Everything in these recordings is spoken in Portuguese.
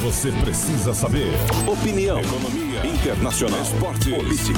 você precisa saber. Opinião, economia, internacional, esporte, política,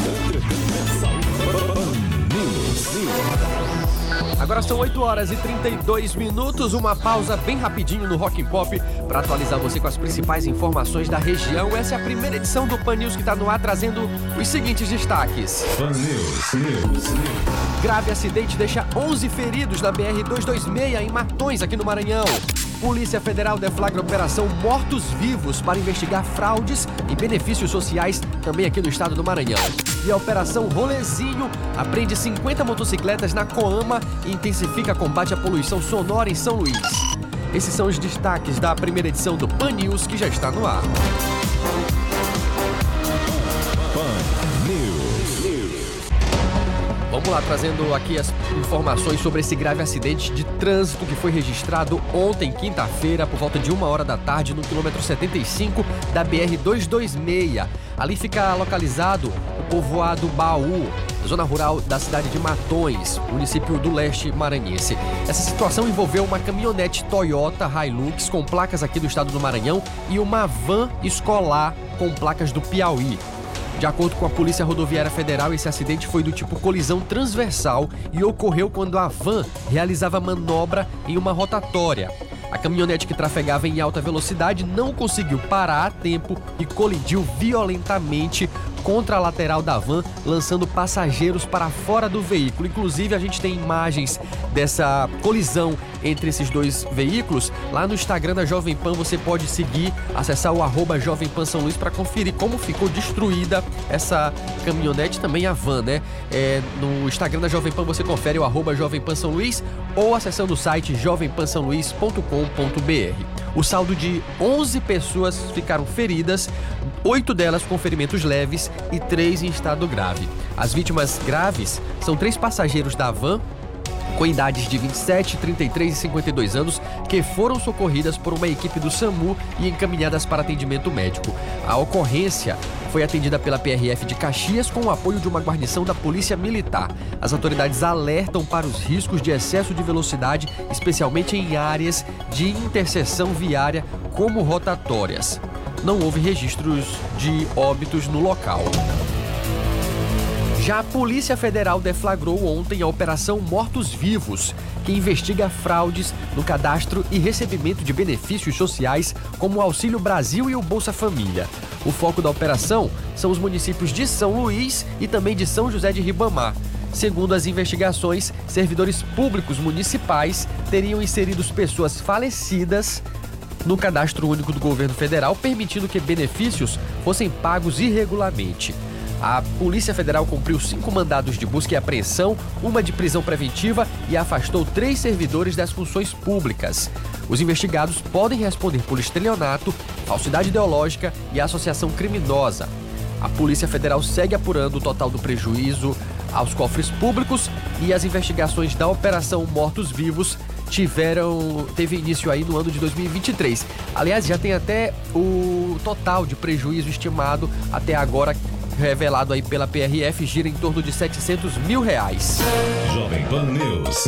Agora são 8 horas e 32 minutos, uma pausa bem rapidinho no Rock and Pop para atualizar você com as principais informações da região. Essa é a primeira edição do Pan News que está no ar, trazendo os seguintes destaques. Pan News. Grave acidente deixa 11 feridos na BR-226 em Matões, aqui no Maranhão. Polícia Federal deflagra operação Mortos-Vivos para investigar fraudes e benefícios sociais também aqui no estado do Maranhão. E a Operação Rolezinho apreende 50 motocicletas na Coama e intensifica combate à poluição sonora em São Luís. Esses são os destaques da primeira edição do Pan News, que já está no ar. Pan News. Vamos lá, trazendo aqui as informações sobre esse grave acidente de trânsito que foi registrado ontem, quinta-feira, por volta de 1h da tarde, no quilômetro 75 da BR-226. Ali fica localizado o povoado Baú, zona rural da cidade de Matões, município do leste maranhense. Essa situação envolveu uma caminhonete Toyota Hilux com placas aqui do estado do Maranhão e uma van escolar com placas do Piauí. De acordo com a Polícia Rodoviária Federal, esse acidente foi do tipo colisão transversal e ocorreu quando a van realizava manobra em uma rotatória. A caminhonete que trafegava em alta velocidade não conseguiu parar a tempo e colidiu violentamente contra a lateral da van, lançando passageiros para fora do veículo. Inclusive, a gente tem imagens dessa colisão entre esses dois veículos. Lá no Instagram da Jovem Pan você pode seguir, acessar o @Jovem Pan São Luís para conferir como ficou destruída essa caminhonete, também a van, né? No Instagram da Jovem Pan você confere o @Jovem Pan São Luís ou acessando o site jovempansaoluís.com.br. O saldo de 11 pessoas ficaram feridas, 8 delas com ferimentos leves e 3 em estado grave. As vítimas graves são 3 passageiros da van, com idades de 27, 33 e 52 anos, que foram socorridas por uma equipe do SAMU e encaminhadas para atendimento médico. A ocorrência foi atendida pela PRF de Caxias com o apoio de uma guarnição da Polícia Militar. As autoridades alertam para os riscos de excesso de velocidade, especialmente em áreas de interseção viária como rotatórias. Não houve registros de óbitos no local. Já a Polícia Federal deflagrou ontem a Operação Mortos-Vivos, que investiga fraudes no cadastro e recebimento de benefícios sociais como o Auxílio Brasil e o Bolsa Família. O foco da operação são os municípios de São Luís e também de São José de Ribamar. Segundo as investigações, servidores públicos municipais teriam inserido pessoas falecidas no Cadastro Único do Governo Federal, permitindo que benefícios fossem pagos irregularmente. A Polícia Federal cumpriu 5 mandados de busca e apreensão, uma de prisão preventiva e afastou 3 servidores das funções públicas. Os investigados podem responder por estelionato, falsidade ideológica e associação criminosa. A Polícia Federal segue apurando o total do prejuízo aos cofres públicos e as investigações da Operação Mortos-Vivos teve início aí no ano de 2023. Aliás, já tem até o total de prejuízo estimado até agora, revelado aí pela PRF, gira em torno de R$700 mil. Jovem Pan News.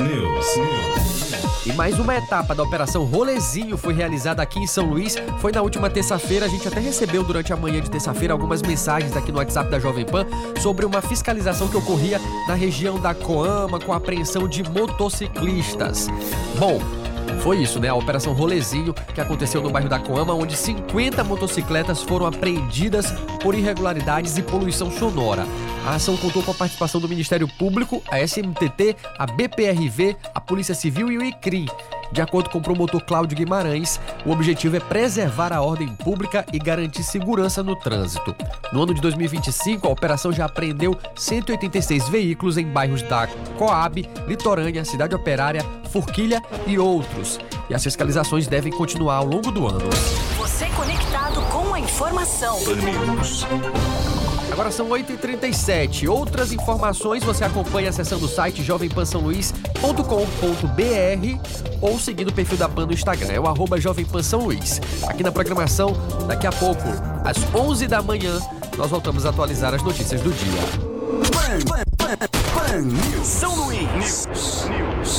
E mais uma etapa da Operação Rolezinho foi realizada aqui em São Luís. Foi na última terça-feira. A gente até recebeu durante a manhã de terça-feira algumas mensagens aqui no WhatsApp da Jovem Pan sobre uma fiscalização que ocorria na região da Coama com a apreensão de motociclistas. Bom, foi isso, né? A Operação Rolezinho, que aconteceu no bairro da Coama, onde 50 motocicletas foram apreendidas por irregularidades e poluição sonora. A ação contou com a participação do Ministério Público, a SMTT, a BPRV, a Polícia Civil e o ICRIM. De acordo com o promotor Cláudio Guimarães, o objetivo é preservar a ordem pública e garantir segurança no trânsito. No ano de 2025, a operação já apreendeu 186 veículos em bairros da Coab, Litorânea, Cidade Operária, Forquilha e outros. E as fiscalizações devem continuar ao longo do ano. Você conectado com a informação. Agora são 8h37. Outras informações você acompanha acessando o site jovempansaoluís.com.br ou seguindo o perfil da PAN no Instagram, é o @Jovem Pan São Luís. Aqui na programação, daqui a pouco, às 11 da manhã, nós voltamos a atualizar as notícias do dia. Pan News. São Luís.